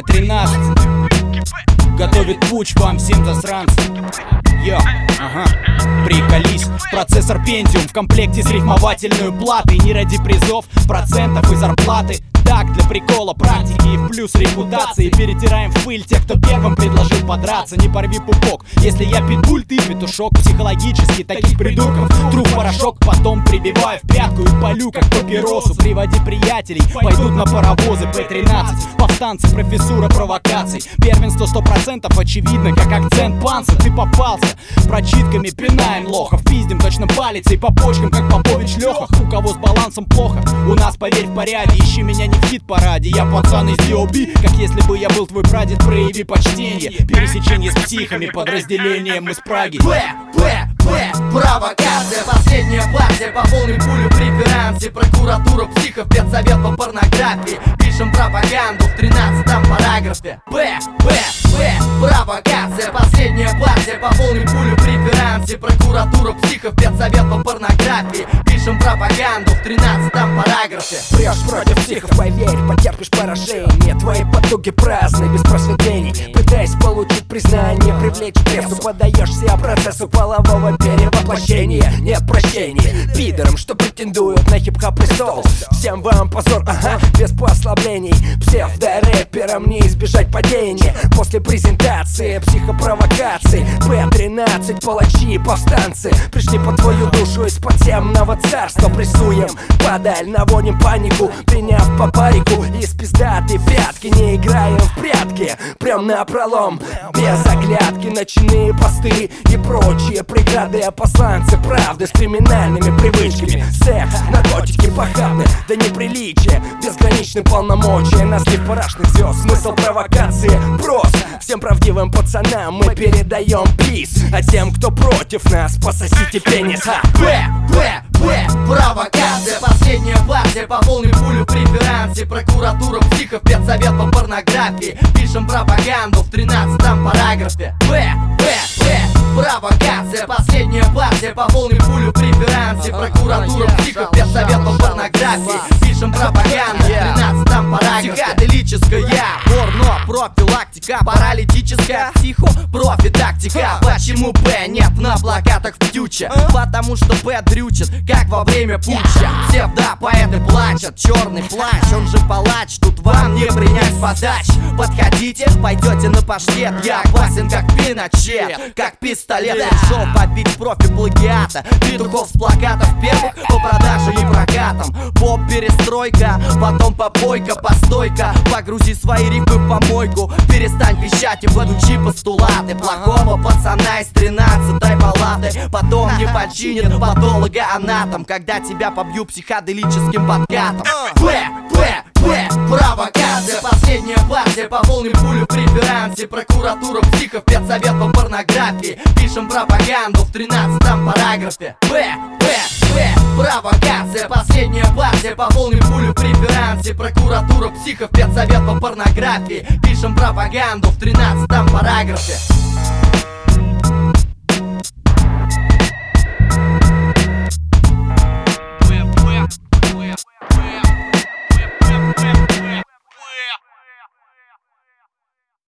П-13 готовит путь вам всем засранцам. Йо, ага, приколись. Процессор Pentium в комплекте с рифмовательной платой. Не ради призов, процентов и зарплаты. Так, для прикола, практики и в плюс репутации. Перетираем в пыль тех, кто первым предложил подраться. Не порви пупок, если я питбуль, ты петушок. Психологически таких придурков тру в порошок, потом прибиваю в пятку и палю, как папиросу. Приводи приятелей, пойдут на паровозы. П-13, повстанцы, профессура провокаций. Первенство 100% очевидно, как акцент панца. Ты попался, прочитками пинаем лохов. Пиздим точно палицей по почкам, как Попович Леха. У кого с балансом плохо, у нас, поверь, в порядке. Ищи меня не в хит-параде, я пацан из D.O.B. Как если бы я был твой прадед, прояви почтение. Пересечение с психами, подразделением из Праги. Провокация, последняя партия по полной пулю в преферансе. Прокуратура психов, педсовет по порнографии. Пишем пропаганду в 13-м параграфе. Провокация, последняя партия по полной пулю в преферансе. Прокуратура психов, педсовет по порнографии. Пишем пропаганду в 13-м параграфе. Прешь против психов, поверь, потерпишь поражение. Твои потуги праздны, без просветлений. Пытаясь получить признание, привлечь прессу, подаешься процессу полового перевоплощения. Нет прощения пидорам, что претендуют на хип-хоп престол. Всем вам позор, ага, без послаблений. Псевдо-рэперам не избежать падения. После презентации психопровокаций П-13, палачи и повстанцы пришли по твою душу из подземного царства. Прессуем подаль, наводим панику, приняв по парику из пиздатой пятки. Не играем в прятки, прям напролом, без оглядки. Ночные посты и прочие преграды. Посланцы правды с криминальными привычками. Секс, наркотики похабны до неприличия. Безграничны полномочия на слив парашных звезд. Смысл провокации прост. Всем правдивым пацанам мы передаем пис. А тем, кто против нас, пососите пенис. Провокация, последняя партия по полной пулю в преферансе. Прокуратура психов, педсовет по порнографии. Пишем пропаганду в 13-м параграфе. Провокация, последняя партия по полной пулю в преферансе. Прокуратура психов, педсовет по порнографии. Пишем пропаганду в 13-м параграфе. Психоделическая порно, профилактика, паралитическая психо, профи-тактика. Почему П нет на плакатах в фьюче? Потому что П дрючит, как во время путча. Псевдопоэты плачут, черный плащ, он же палач, тут вам не принять подач. Подходите, пойдете на паштет. Я классен как Пиночет, как пистолет. Решил побить профи плагиата. Петухов с плакатов первых по продаже и прокатам. Поп-перестройка, потом попойка, постойка. Погрузи свои рифмы в помойку. Перестань пищать и подучи постулаты плохого пацана из 13-й палаты. Потом не починит патологоанатом, когда тебя побью психоделическим подкатом. Провокация, последняя партия по полной пулю в преферансе. Прокуратура психов, педсовет по порнографии. Пишем пропаганду в 13-м параграфе. Провокация, последняя партия по полной пулю в преферансе. Прокуратура психов, педсовет по порнографии. Пишем пропаганду в 13-м параграфе.